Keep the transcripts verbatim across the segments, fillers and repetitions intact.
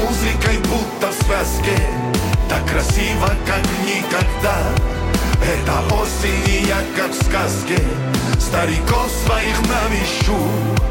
музыкой будто в связке, так красиво, как никогда. Это осень, и я как в сказке стариков своих навещу.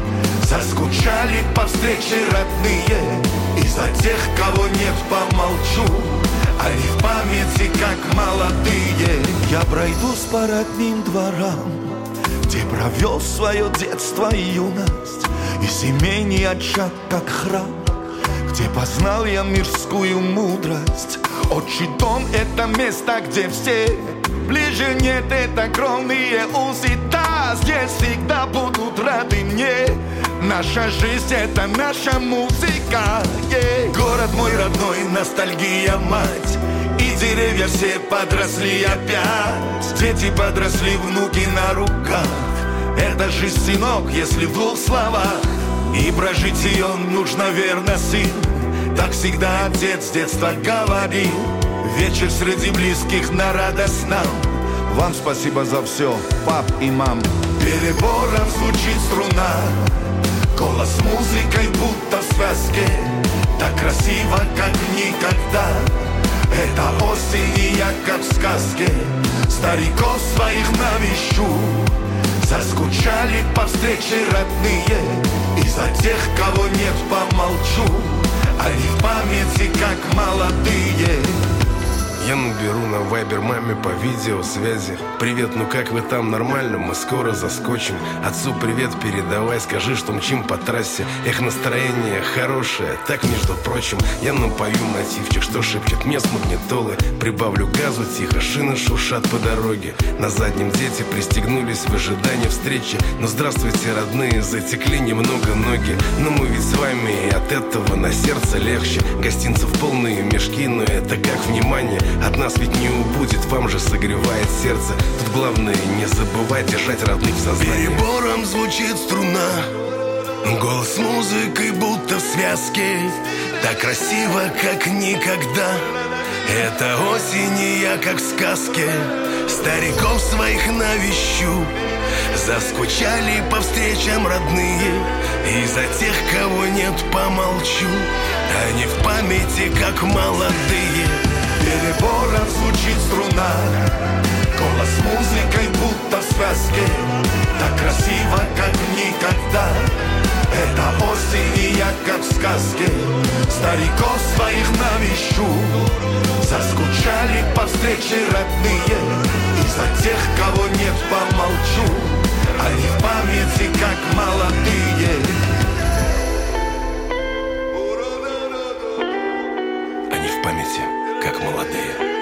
Заскучали по встрече родные, и за тех, кого нет, помолчу. Они в памяти, как молодые. Я пройдусь по родным дворам, где провел свое детство и юность, и семейный очаг, как храм, где познал я мирскую мудрость. Отчий дом — это место, где все ближе нет, это кровные узы. Да, здесь всегда будут рады мне. Наша жизнь — это наша музыка, yeah. Город мой родной, ностальгия, мать. И деревья все подросли опять. Дети подросли, внуки на руках. Это жизнь, сынок, если в двух словах. И прожить ее нужно верно, сын. Так всегда отец с детства говорил. Вечер среди близких на радость нам. Вам спасибо за все, пап и мам. Перебором звучит струна, голос музыкой будто в связке, так красиво, как никогда. Это осень, и я как в сказке стариков своих навещу. Заскучали по встрече родные, и за тех, кого нет, помолчу. Они в памяти, как молодые. Я наберу на вайбер маме по видеосвязи. Привет, ну как вы там, нормально? Мы скоро заскочим. Отцу привет передавай, скажи, что мчим по трассе. Эх, настроение хорошее, так между прочим. Я напою мотивчик, что шепчет мне с магнитолы. Прибавлю газу тихо, шины шуршат по дороге. На заднем дети пристегнулись в ожидании встречи. Ну здравствуйте, родные, затекли немного ноги. Но мы ведь с вами, и от этого на сердце легче. Гостинцев полные мешки, но это как внимание. От нас ведь не убудет, вам же согревает сердце. Тут главное не забывать держать родных в сознании. Перебором звучит струна, голос музыкой будто в связке, так красиво, как никогда. Это осень, и я как в сказке стариков своих навещу. Заскучали по встречам родные, и за тех, кого нет, помолчу. Они в памяти, как молодые. Перебором звучит струна, голос музыкой будто в связке, так красиво, как никогда. Это осень, и я как в сказке стариков своих навещу. Заскучали по встрече родные, и за тех, кого нет, помолчу. Они в памяти, как молодые. Они в памяти, как молодые.